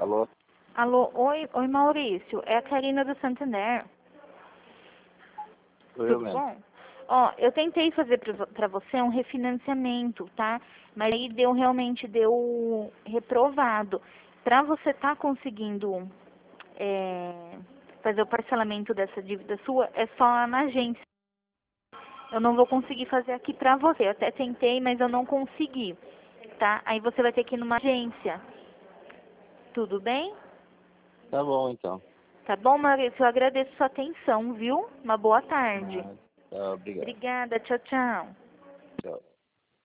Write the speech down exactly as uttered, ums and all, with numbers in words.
Alô? Alô, oi, oi Maurício, é a Karina do Santander. Sou eu Tudo mesmo. bom? Ó, eu tentei fazer pra pra você um refinanciamento, tá? Mas aí deu, realmente deu reprovado. Pra você tá conseguindo é, fazer o parcelamento dessa dívida sua, é só lá na agência. Eu não vou conseguir fazer aqui pra você. Eu até tentei, mas eu não consegui, tá? Aí você vai ter que ir numa agência. Tudo bem? Tá bom, então. Tá bom, Maurício? Eu agradeço sua atenção, viu? Uma boa tarde. Ah, tá, obrigado. Obrigada, tchau, tchau. Tchau.